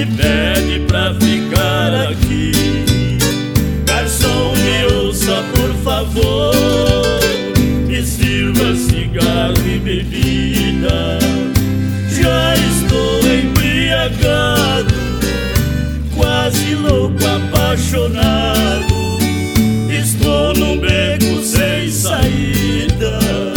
me pede pra ficar aqui. Garçom, me ouça por favor, me sirva cigarro e bebida. Já estou embriagado, quase louco, apaixonado. Estou num beco sem saída.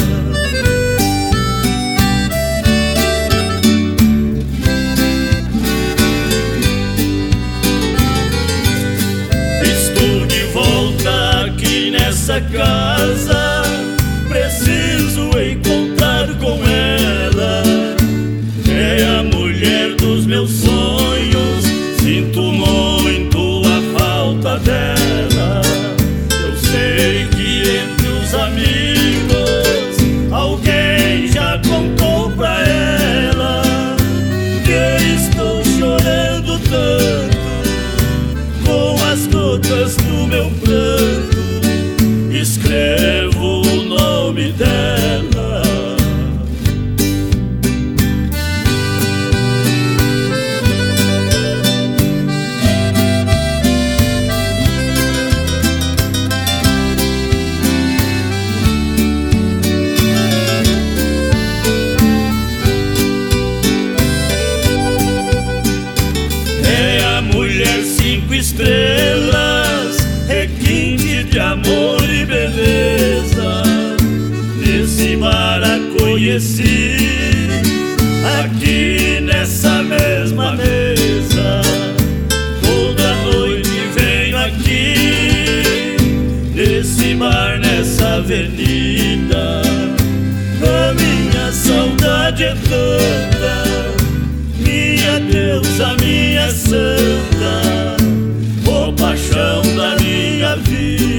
Estou de volta aqui nessa casa, preciso encontrar com ela. É a mulher dos meus sonhos, sinto muito a falta dela. Eu sei que entre os amigos alguém já contou pra ela que estou chorando tanto com as gotas do meu pranto. Escrevo o nome dela. Mulher 5 estrelas, requinte de amor e beleza. Nesse bar a conheci, aqui nessa mesma mesa. Toda noite venho aqui, nesse bar, nessa avenida. A minha saudade é tanta, minha deusa, minha santa, ô paixão da minha vida.